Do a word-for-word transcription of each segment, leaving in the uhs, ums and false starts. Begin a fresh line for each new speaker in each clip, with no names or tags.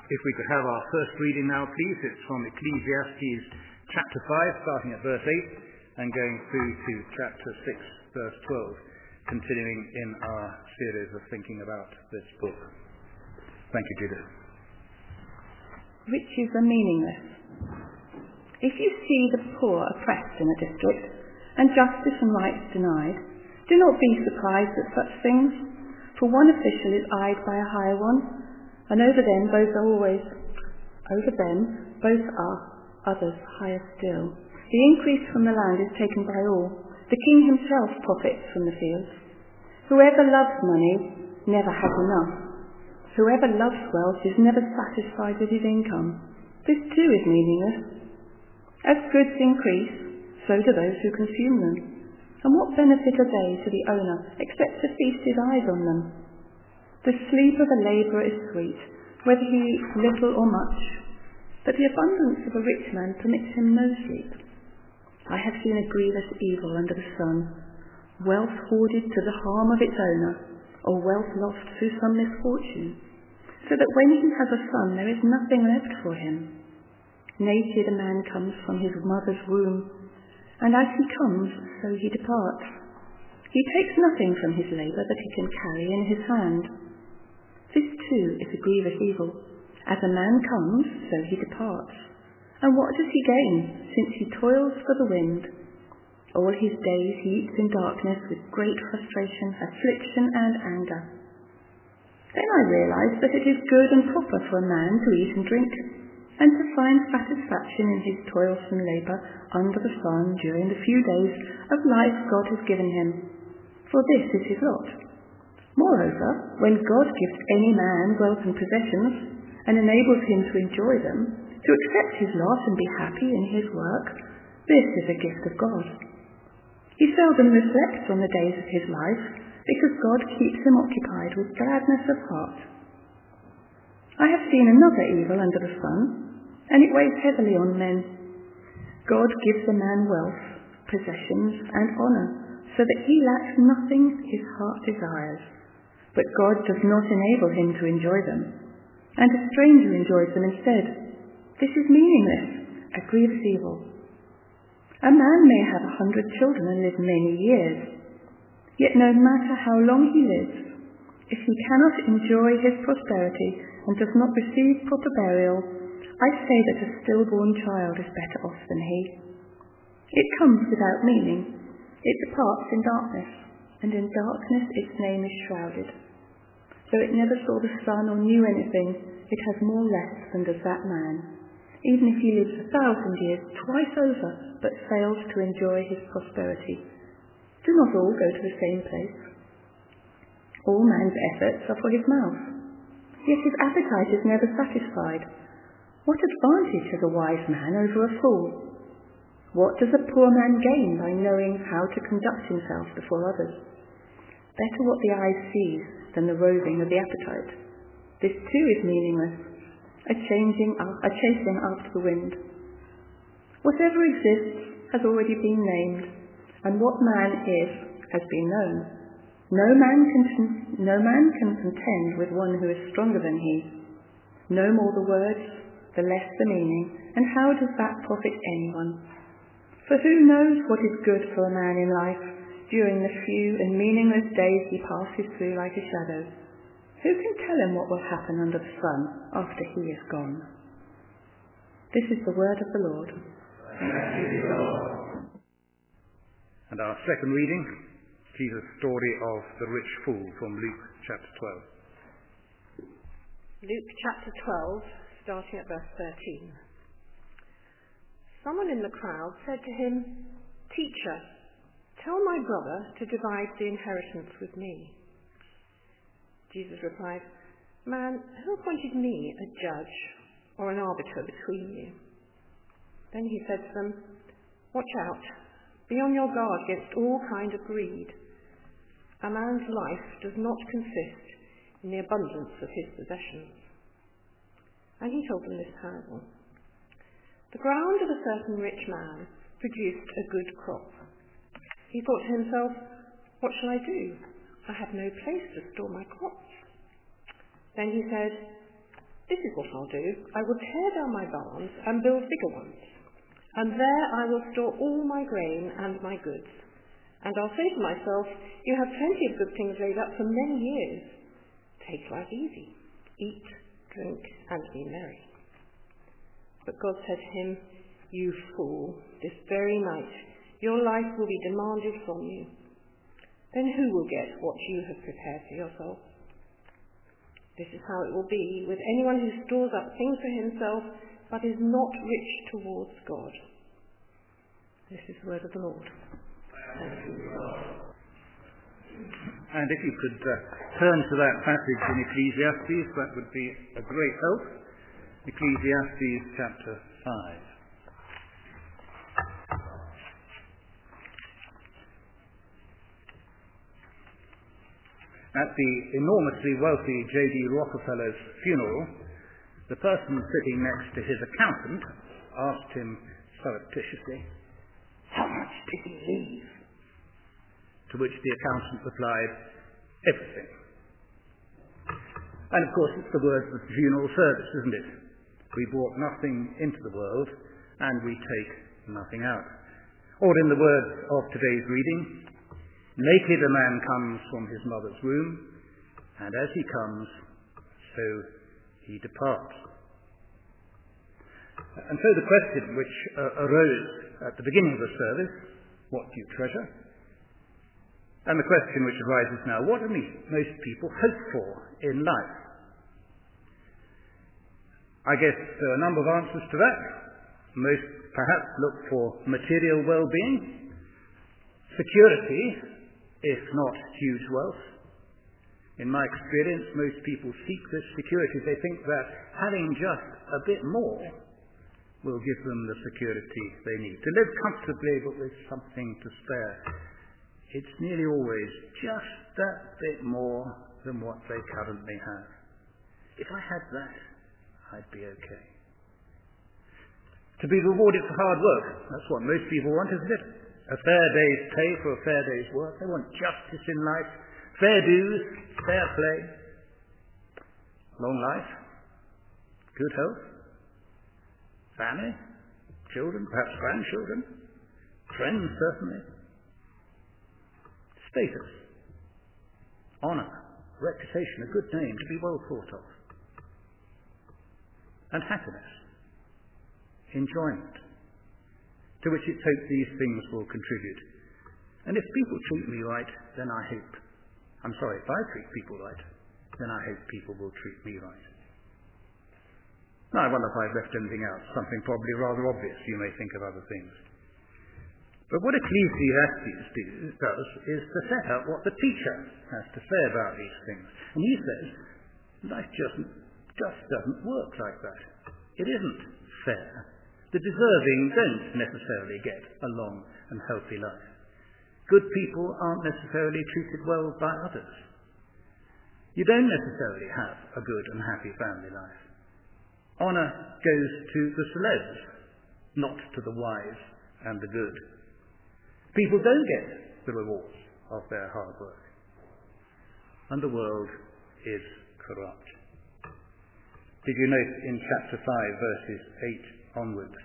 If we could have our first reading now, please. It's from Ecclesiastes chapter five, starting at verse eight, and going through to chapter six, verse twelve, continuing in our series of thinking about this book. Thank you, Judith.
Riches are meaningless. If you see the poor oppressed in a district, and justice and rights denied, do not be surprised at such things, for one official is eyed by a higher one, and over them both are always, over them both are others higher still. The increase from the land is taken by all. The king himself profits from the fields. Whoever loves money never has enough. Whoever loves wealth is never satisfied with his income. This too is meaningless. As goods increase, so do those who consume them. And what benefit are they to the owner except to feast his eyes on them? The sleep of a labourer is sweet, whether he eats little or much, but the abundance of a rich man permits him no sleep. I have seen a grievous evil under the sun, wealth hoarded to the harm of its owner, or wealth lost through some misfortune, so that when he has a son there is nothing left for him. Naked a man comes from his mother's womb, and as he comes, so he departs. He takes nothing from his labour that he can carry in his hand. This too is a grievous evil. As a man comes, so he departs. And what does he gain, since he toils for the wind? All his days he eats in darkness with great frustration, affliction and anger. Then I realized that it is good and proper for a man to eat and drink, and to find satisfaction in his toilsome labour under the sun during the few days of life God has given him. For this is his lot. Moreover, when God gives any man wealth and possessions, and enables him to enjoy them, to accept his lot and be happy in his work, this is a gift of God. He seldom reflects on the days of his life, because God keeps him occupied with gladness of heart. I have seen another evil under the sun, and it weighs heavily on men. God gives a man wealth, possessions, and honour, so that he lacks nothing his heart desires. But God does not enable him to enjoy them, and a stranger enjoys them instead. This is meaningless, a grievous evil. A man may have a hundred children and live many years, yet no matter how long he lives, if he cannot enjoy his prosperity and does not receive proper burial, I say that a stillborn child is better off than he. It comes without meaning. It departs in darkness, and in darkness its name is shrouded. Though it never saw the sun or knew anything, it has more less than does that man, even if he lives a thousand years twice over, but fails to enjoy his prosperity. Do not all go to the same place. All man's efforts are for his mouth, yet his appetite is never satisfied. What advantage has a wise man over a fool? What does a poor man gain by knowing how to conduct himself before others? Better what the eye sees than the roving of the appetite. This too is meaningless, a changing, a chasing after the wind. Whatever exists has already been named, and what man is has been known. No man can, no man can contend with one who is stronger than he. No more the words, the less the meaning, and how does that profit anyone? For who knows what is good for a man in life during the few and meaningless days he passes through like a shadow? Who can tell him what will happen under the sun after he is gone? This is the word of the Lord.
And our second reading, Jesus' story of the rich fool from Luke chapter twelve.
Luke chapter twelve, starting at verse thirteen. Someone in the crowd said to him, "Teacher, tell my brother to divide the inheritance with me." Jesus replied, "Man, who appointed me a judge or an arbiter between you?" Then he said to them, "Watch out, be on your guard against all kind of greed. A man's life does not consist in the abundance of his possessions." And he told them this parable. The ground of a certain rich man produced a good crop. He thought to himself, "What shall I do? I have no place to store my crops." Then he said, This is what I'll do. I will tear down my barns and build bigger ones. And there I will store all my grain and my goods. And I'll say to myself, you have plenty of good things laid up for many years. Take life easy. Eat, drink, and be merry. But God said to him, you fool, this very night your life will be demanded from you. Then who will get what you have prepared for yourself? This is how it will be with anyone who stores up things for himself, but is not rich towards God. This is the word of the Lord.
And if you could uh, turn to that passage in Ecclesiastes, that would be a great help. Ecclesiastes chapter five. At the enormously wealthy J D Rockefeller's funeral, the person sitting next to his accountant asked him surreptitiously, how much did he leave? To which the accountant replied, everything. And of course it's the words of the funeral service, isn't it? We brought nothing into the world, and we take nothing out. Or in the words of today's reading, naked a man comes from his mother's womb, and as he comes, so he departs. And so the question which uh, arose at the beginning of the service, what do you treasure? And the question which arises now, what do most people hope for in life? I guess there are a number of answers to that. Most perhaps look for material well-being, security, if not huge wealth. In my experience, most people seek this security. They think that having just a bit more will give them the security they need. To live comfortably but with something to spare. It's nearly always just that bit more than what they currently have. If I had that, I'd be okay. To be rewarded for hard work, that's what most people want, isn't it? A fair day's pay for a fair day's work. They want justice in life, fair dues, fair play, long life, good health, family, children, perhaps grandchildren, friends certainly, status, honour, reputation, a good name, to be well thought of, and happiness, enjoyment, to which it's hoped these things will contribute. And if people treat me right, then I hope, I'm sorry, if I treat people right, then I hope people will treat me right. Now, I wonder if I've left anything out, something probably rather obvious. You may think of other things. But what Ecclesiastes do, does is to set out what the teacher has to say about these things. And he says, life just, just doesn't work like that. It isn't fair. The deserving don't necessarily get a long and healthy life. Good people aren't necessarily treated well by others. You don't necessarily have a good and happy family life. Honour goes to the celebs, not to the wise and the good. People don't get the rewards of their hard work. And the world is corrupt. Did you note in chapter five, verses eight onwards?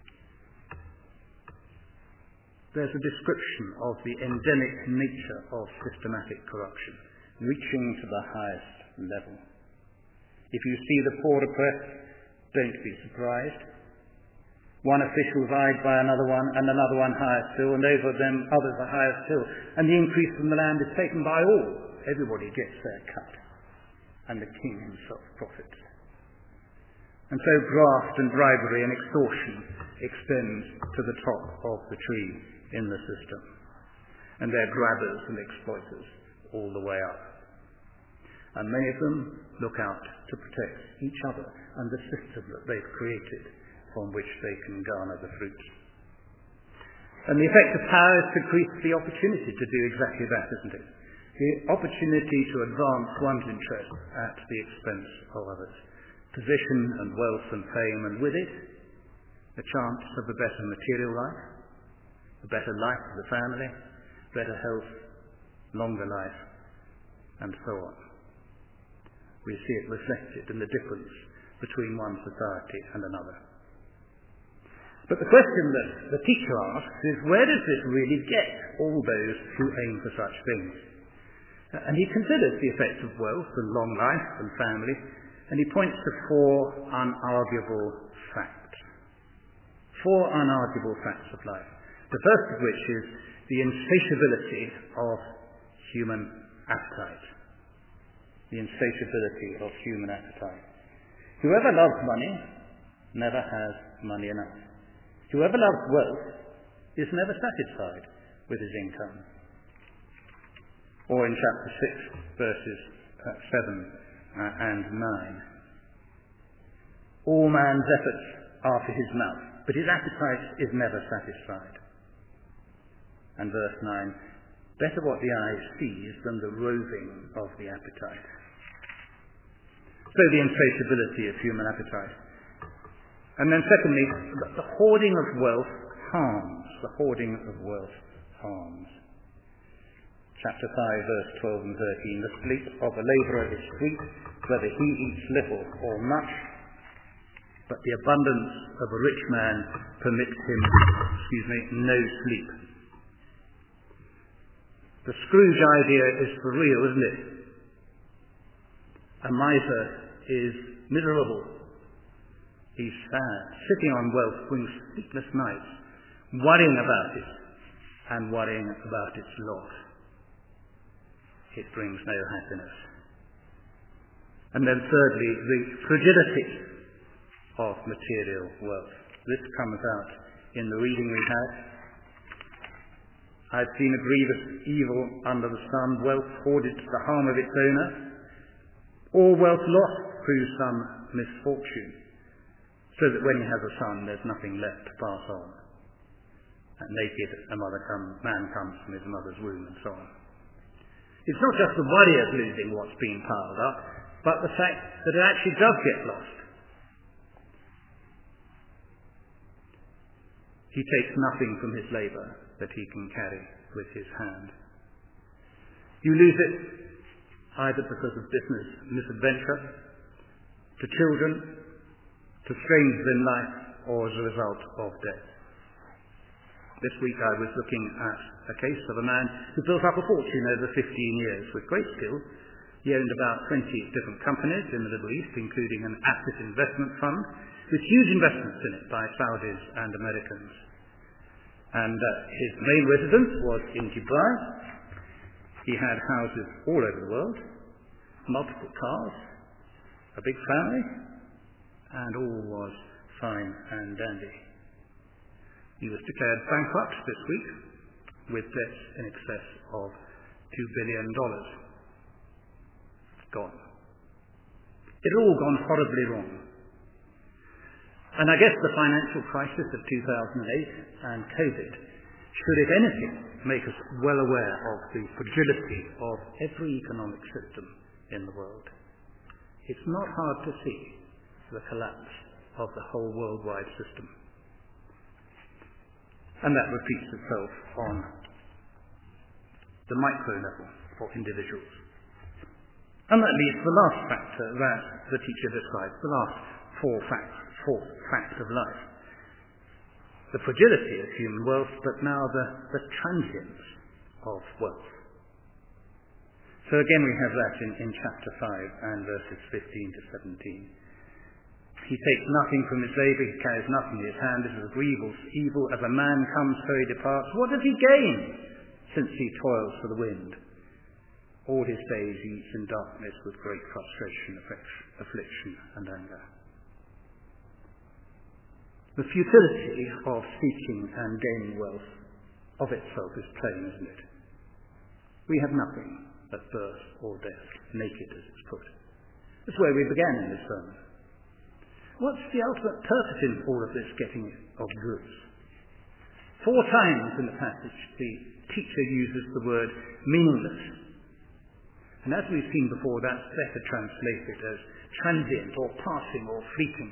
There's a description of the endemic nature of systematic corruption, reaching to the highest level. If you see the poor oppressed, don't be surprised. One official is eyed by another one, and another one higher still, and over them others are higher still. And the increase from the land is taken by all. Everybody gets their cut, and the king himself profits. And so graft and bribery and extortion extends to the top of the tree in the system. And they're grabbers and exploiters all the way up. And many of them look out to protect each other and the system that they've created from which they can garner the fruit. And the effect of power is to increase the opportunity to do exactly that, isn't it? The opportunity to advance one's interests at the expense of others. Position and wealth and fame, and with it, the chance of a better material life, a better life for the family, better health, longer life, and so on. We see it reflected in the difference between one society and another. But the question that the teacher asks is, where does this really get all those who aim for such things? And he considers the effects of wealth and long life and family, and he points to four unarguable facts. Four unarguable facts of life. The first of which is the insatiability of human appetite. The insatiability of human appetite. Whoever loves money never has money enough. Whoever loves wealth is never satisfied with his income. Or in chapter six, verses uh, seven uh, and nine. All man's efforts are for his mouth, but his appetite is never satisfied. And verse nine, better what the eye sees than the roving of the appetite. So the insatiability of human appetite. And then secondly, the hoarding of wealth harms. The hoarding of wealth harms. Chapter five, verse twelve and thirteen. The sleep of a labourer is sweet, whether he eats little or much, but the abundance of a rich man permits him, excuse me, no sleep. The Scrooge idea is for real, isn't it? A miser is miserable. He's sad. Sitting on wealth brings sleepless nights, worrying about it and worrying about its loss. It brings no happiness. And then thirdly, the fragility of material wealth. This comes out in the reading we had. I've seen a grievous evil under the sun, wealth hoarded to the harm of its owner, or wealth lost through some misfortune, so that when he has a son, there's nothing left to pass on. And naked a mother come, man comes from his mother's womb, and so on. It's not just the worry of losing what's been piled up, but the fact that it actually does get lost. He takes nothing from his labour that he can carry with his hand. You lose it either because of business misadventure, to children, to strangers in life, or as a result of death. This week I was looking at a case of a man who built up a fortune over fifteen years with great skill. He owned about twenty different companies in the Middle East, including an asset investment fund with huge investments in it by Saudis and Americans. And uh, his main residence was in Dubai. He had houses all over the world, multiple cars, a big family, and all was fine and dandy. He was declared bankrupt this week with debts in excess of two billion dollars. Gone. It had all gone horribly wrong. And I guess the financial crisis of two thousand eight and COVID should, if anything, make us well aware of the fragility of every economic system in the world. It's not hard to see the collapse of the whole worldwide system. And that repeats itself on the micro level for individuals. And that leads to the last factor that the teacher describes, the last four facts, fourth fact of life. The fragility of human wealth, but now the, the transience of wealth. So again we have that in, in chapter five and verses fifteen to seventeen. He takes nothing from his labour, he carries nothing in his hand. This is a grievous evil. As a man comes, so he departs. What does he gain, since he toils for the wind? All his days he eats in darkness with great frustration, affliction, and anger. The futility of seeking and gaining wealth of itself is plain, isn't it? We have nothing at birth or death, naked as it's put. That's where we began in this sermon. What's the ultimate purpose in all of this getting of goods? Four times in the passage the teacher uses the word meaningless. And as we've seen before, that's better translated as transient or passing or fleeting.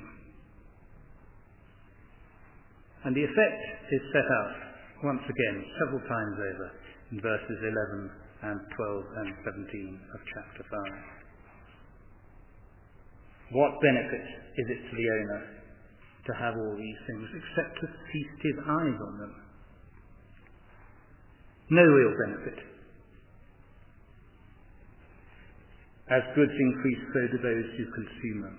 And the effect is set out once again several times over in verses eleven and twelve and seventeen of chapter five. What benefit is it to the owner to have all these things except to feast his eyes on them? No real benefit. As goods increase, so do those who consume them.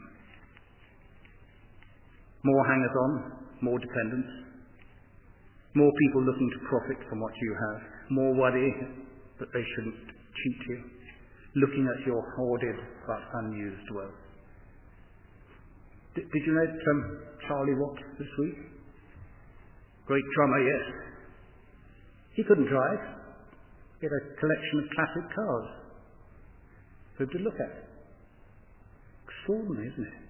More hangers-on, more dependence, more people looking to profit from what you have, more worry that they shouldn't cheat you, looking at your hoarded but unused wealth. Did, did you know um, Charlie Watts this week? Great drummer, yes. He couldn't drive. He had a collection of classic cars. Good to look at. Extraordinary, isn't it?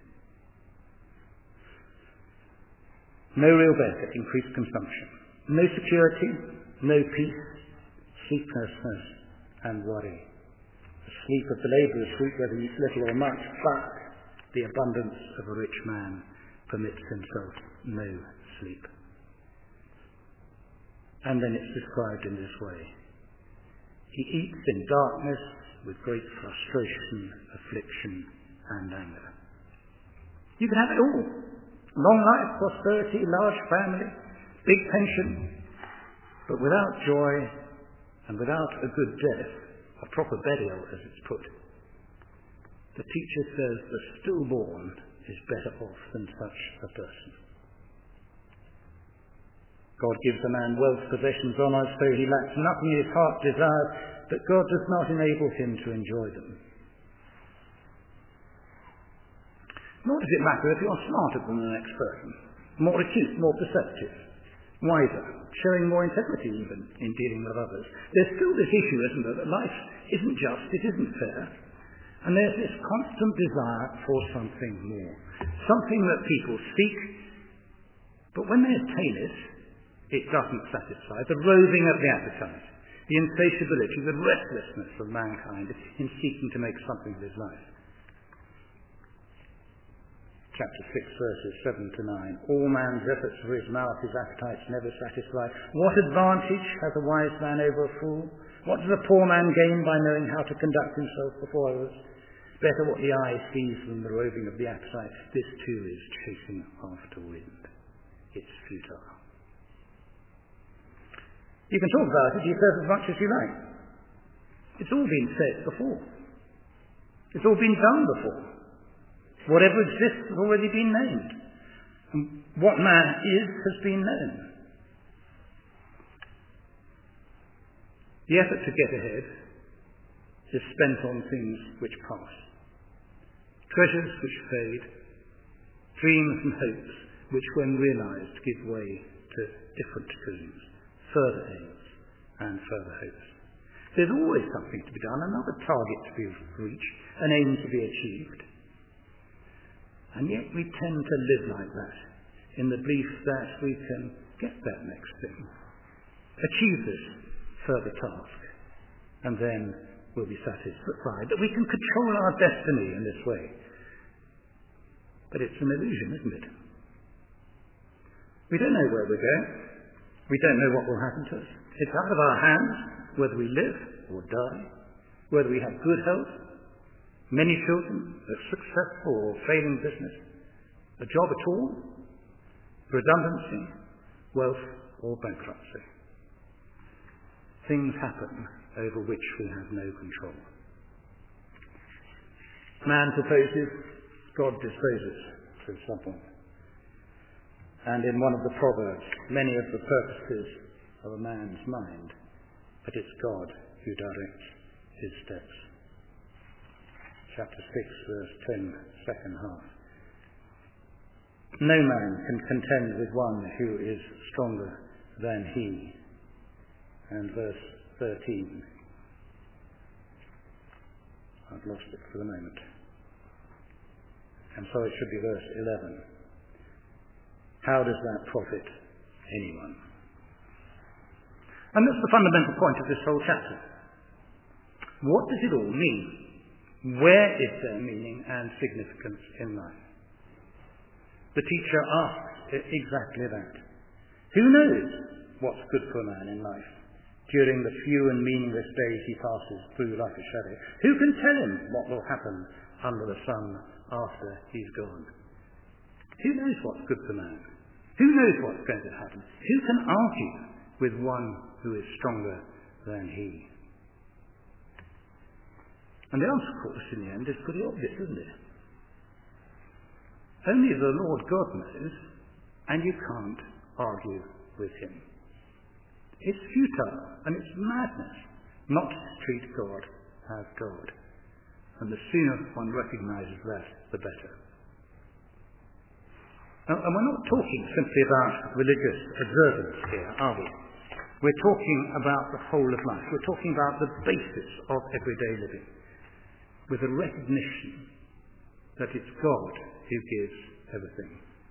No real benefit, increased consumption. No security, no peace, sleeplessness and worry. The sleep of the labourer is sweet whether he eats little or much, but the abundance of a rich man permits himself no sleep. And then it's described in this way. He eats in darkness with great frustration, affliction and anger. You can have it all. Long life, prosperity, large family, big pension, but without joy and without a good death, a proper burial as it's put. The teacher says the stillborn is better off than such a person. God gives a man wealth, possessions, honours, so he lacks nothing his heart desires, but God does not enable him to enjoy them. Nor does it matter if you're smarter than the next person, more acute, more perceptive, wiser, showing more integrity even in dealing with others. There's still this issue, isn't there, that life isn't just, it isn't fair, and there's this constant desire for something more, something that people seek, but when they attain it, it doesn't satisfy. The roving of the appetite, the insatiability, the restlessness of mankind in seeking to make something of his life. Chapter six, verses seven to nine. All man's efforts for his mouth, his appetites never satisfy. What advantage has a wise man over a fool? What does a poor man gain by knowing how to conduct himself before others? Better what the eye sees than the roving of the appetite. This too is chasing after wind. It's futile. You can talk about it yourself as much as you like. It's all been said before. It's all been done before. Whatever exists has already been named. And what man is has been known. The effort to get ahead is spent on things which pass. Treasures which fade. Dreams and hopes which when realised give way to different dreams, further aims and further hopes. There's always something to be done, another target to be reached, an aim to be achieved. And yet we tend to live like that, in the belief that we can get that next thing, achieve this further task, and then we'll be satisfied, that we can control our destiny in this way. But it's an illusion, isn't it? We don't know where we're going. We don't know what will happen to us. It's out of our hands whether we live or die, whether we have good health, many children, a successful or failing business, a job at all, redundancy, wealth or bankruptcy. Things happen over which we have no control. Man proposes, God disposes, says someone. And in one of the Proverbs, many of the purposes of a man's mind, but it's God who directs his steps. Chapter six, verse ten, second half. No man can contend with one who is stronger than he. And verse thirteen. I've lost it for the moment. And so it should be verse eleven. How does that profit anyone? And that's the fundamental point of this whole chapter. What does it all mean? Where is their meaning and significance in life? The teacher asks exactly that. Who knows what's good for a man in life during the few and meaningless days he passes through like a shadow? Who can tell him what will happen under the sun after he's gone. Who knows what's good for man? Who knows what's going to happen? Who can argue with one who is stronger than he? And the answer, of course, in the end is pretty obvious, isn't it? Only the Lord God knows, and you can't argue with him. It's futile and it's madness not to treat God as God. And the sooner one recognises that, the better. Now, and we're not talking simply about religious observance here, are we? We're talking about the whole of life. We're talking about the basis of everyday living, with a recognition that it's God who gives everything.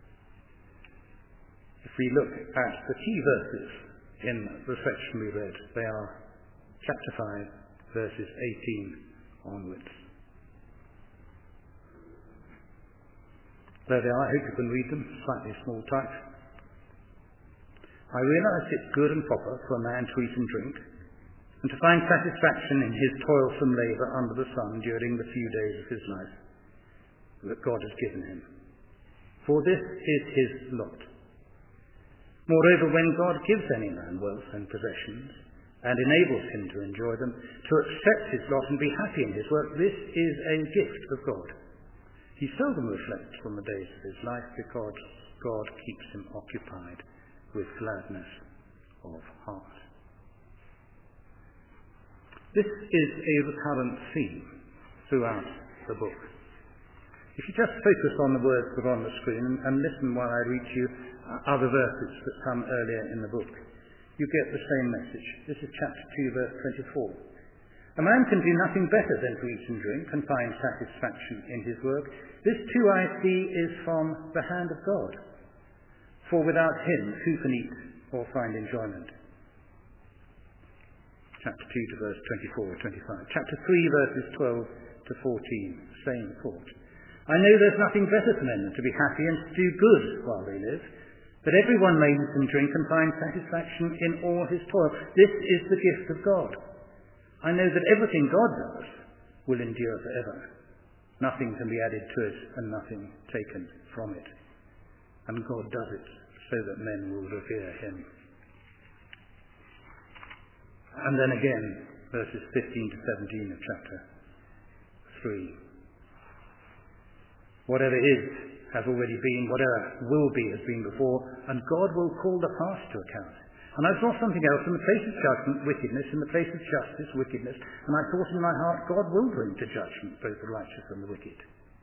If we look at the key verses in the section we read, they are chapter five, verses eighteen onwards. There they are. I hope you can read them, slightly small type. I realise it's good and proper for a man to eat and drink, and to find satisfaction in his toilsome labour under the sun during the few days of his life that God has given him. For this is his lot. Moreover, when God gives any man wealth and possessions, and enables him to enjoy them, to accept his lot and be happy in his work, this is a gift of God. He seldom reflects on the days of his life, because God keeps him occupied with gladness of heart. This is a recurrent theme throughout the book. If you just focus on the words that are on the screen and, and listen while I read you uh, other verses that come earlier in the book, you get the same message. This is chapter two, verse twenty-four. A man can do nothing better than to eat and drink and find satisfaction in his work. This too, I see, is from the hand of God. For without him, who can eat or find enjoyment? Chapter two to verse twenty-four, twenty-five. Chapter three, verses twelve to fourteen. Same thought. I know there's nothing better for men than to be happy and to do good while they live. But everyone may eat and drink and find satisfaction in all his toil. This is the gift of God. I know that everything God does will endure forever. Nothing can be added to it and nothing taken from it. And God does it so that men will revere him. And then again, verses fifteen to seventeen of chapter three. Whatever is has already been, whatever will be has been before, and God will call the past to account. And I saw something else. In the place of judgment, wickedness. In the place of justice, wickedness. And I thought in my heart, God will bring to judgment both the righteous and the wicked.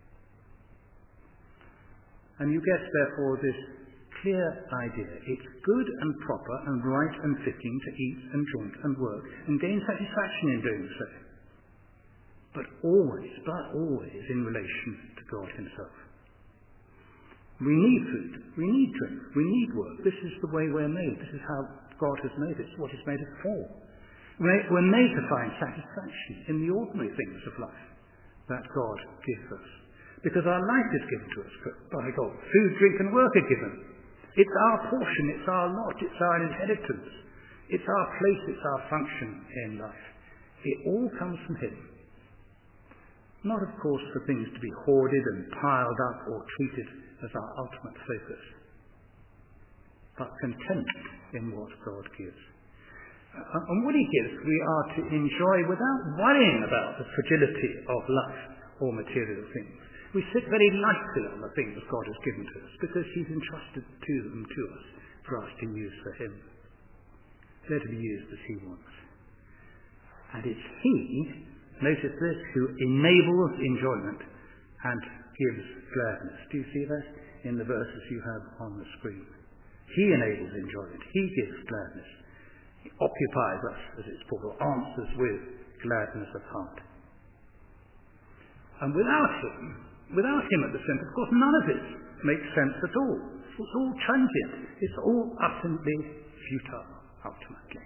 And you get, therefore, this clear idea. It's good and proper and right and fitting to eat and drink and work and gain satisfaction in doing so. But always, but always in relation to God himself. We need food, we need drink, we need work. This is the way we're made. This is how God has made it. It's what he's made it for. We're made to find satisfaction in the ordinary things of life that God gives us. Because our life is given to us by God. Food, drink and work are given. It's our portion, it's our lot, it's our inheritance. It's our place, it's our function in life. It all comes from him. Not, of course, for things to be hoarded and piled up or treated as our ultimate focus, but content in what God gives. And what he gives we are to enjoy without worrying about the fragility of life or material things. We sit very lightly on the things God has given to us because he's entrusted to them to us for us to use for him. They're to be used as he wants. And it's he, notice this, who enables enjoyment and gives gladness. Do you see that in the verses you have on the screen? He enables enjoyment. He gives gladness. He occupies us, as it's called, or answers with gladness of heart. And without him, without him at the centre, of course, none of it makes sense at all. It's all transient. It's all utterly futile, ultimately.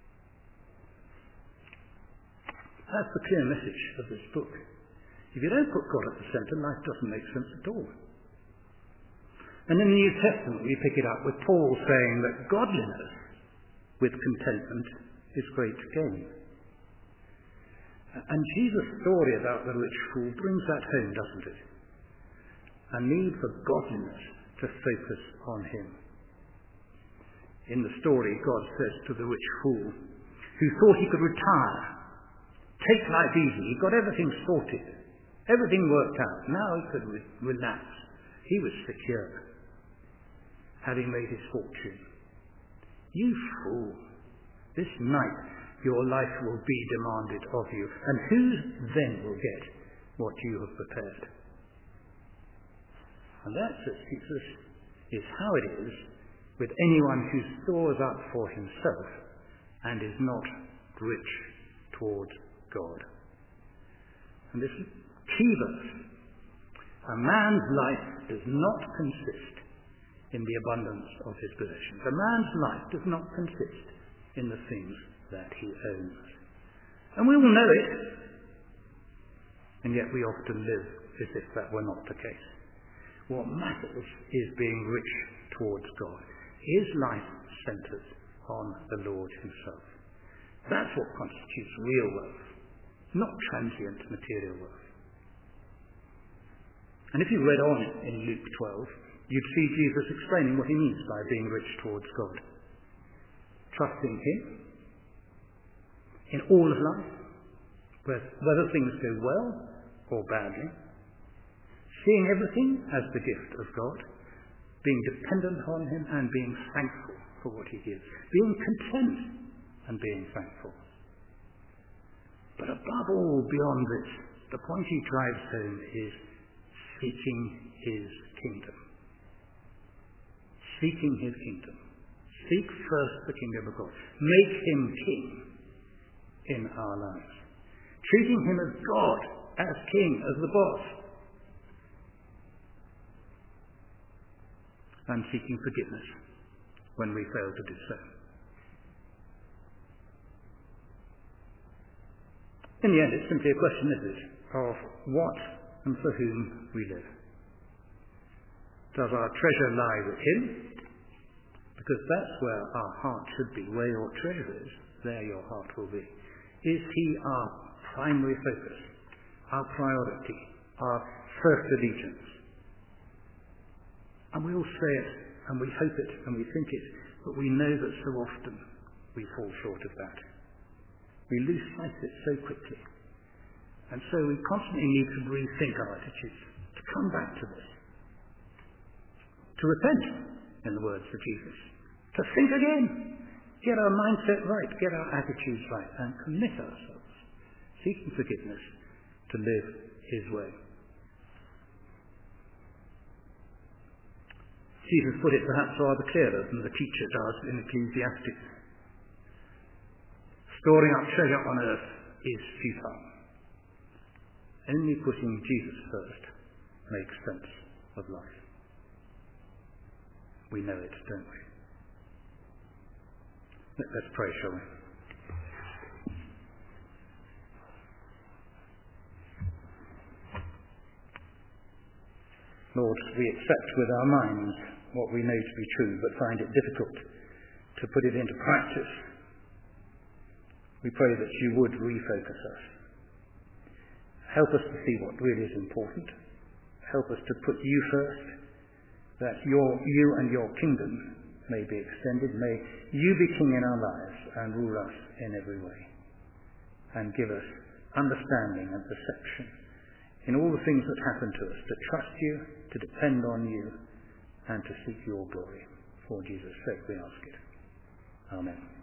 That's the clear message of this book. If you don't put God at the centre, life doesn't make sense at all. And in the New Testament, we pick it up with Paul saying that godliness with contentment is great gain. And Jesus' story about the rich fool brings that home, doesn't it? a need for godliness to focus on him. In the story, God says to the rich fool, who thought he could retire, take life easy, he got everything sorted, everything worked out, now he could re- relax. He was secure, having made his fortune. You fool, this night your life will be demanded of you, and who then will get what you have prepared? And that, says Jesus, is how it is with anyone who stores up for himself and is not rich towards God. And this is key verse. A man's life does not consist in the abundance of his possessions. A man's life does not consist in the things that he owns. And we all know it, and yet we often live as if that were not the case. What matters is being rich towards God. His life centres on the Lord himself. That's what constitutes real wealth, not transient material wealth. And if you read on in Luke twelve, you'd see Jesus explaining what he means by being rich towards God. Trusting him in all of life, whether things go well or badly. Seeing everything as the gift of God, being dependent on him and being thankful for what he gives. Being content and being thankful. But above all, beyond this, the point he drives home is seeking his kingdom. Seeking his kingdom. Seek first the kingdom of God. Make him king in our lives. Treating him as God, as king, as the boss. And seeking forgiveness when we fail to do so. In the end, it's simply a question, isn't it, of what and for whom we live. Does our treasure lie with him? Because that's where our heart should be. Where your treasure is, there your heart will be. Is he our primary focus, our priority, our first allegiance? And we all say it, and we hope it, and we think it, but we know that so often we fall short of that. We lose sight of it so quickly. And so we constantly need to rethink our attitudes, to come back to this. To repent, in the words of Jesus. To think again. Get our mindset right, get our attitudes right, and commit ourselves, seeking forgiveness, to live his way. Jesus put it perhaps rather clearer than the teacher does in Ecclesiastes. Storing up treasure on earth is futile. Only putting Jesus first makes sense of life. We know it, don't we? Let's pray, shall we? Lord, we accept with our minds what we know to be true, but find it difficult to put it into practice. We pray that you would refocus us. Help us to see what really is important. Help us to put you first, that your, you and your kingdom may be extended. May you be king in our lives and rule us in every way. And give us understanding and perception in all the things that happen to us, to trust you, to depend on you, and to seek your glory. For Jesus' sake we ask it. Amen.